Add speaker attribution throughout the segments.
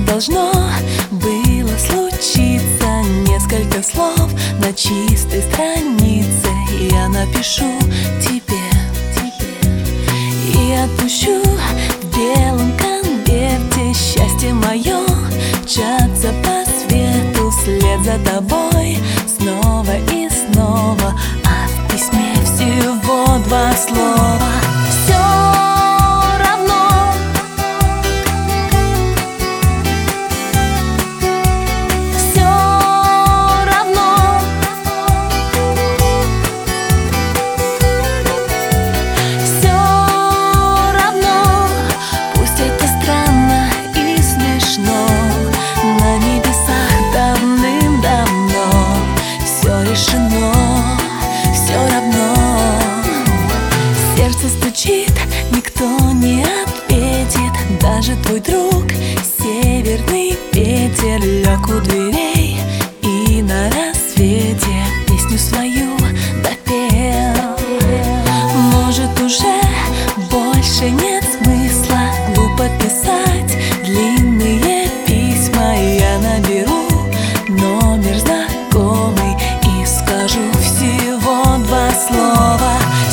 Speaker 1: должно было случиться. Несколько слов на чистой странице я напишу тебе и отпущу в белом конверте. Счастье мое мчаться по свету вслед за тобой снова и снова, а в письме всего 2 слова. Сердце стучит, никто не ответит. Даже твой друг, северный ветер, лег у дверей и на рассвете песню свою допел. Может, уже больше нет смысла глупо писать длинные письма. Я наберу номер знакомый и скажу всего 2 слова.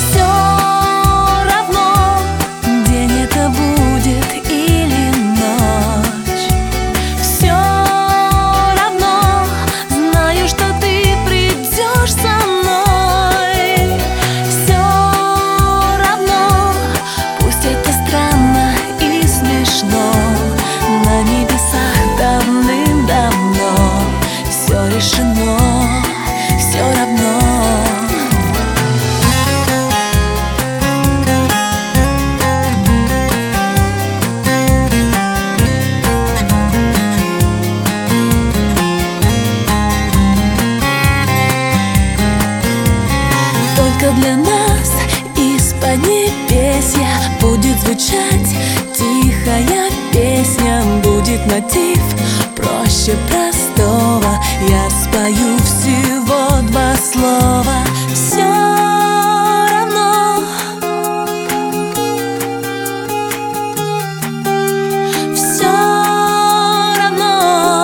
Speaker 1: Решено, все равно. Только для нас из-под небесья будет звучать тихая песня. Будет мотив проще простого. Я спою всего 2 слова. Все равно, все равно,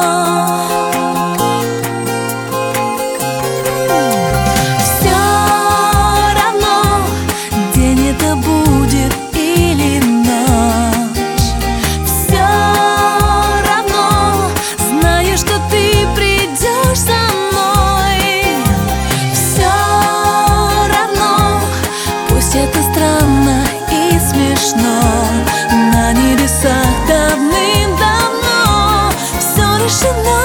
Speaker 1: все равно, день это будет или ночь. Все равно, знаю, что ты придешь со мной. Все равно, пусть это странно и смешно, на небесах давным-давно все решено.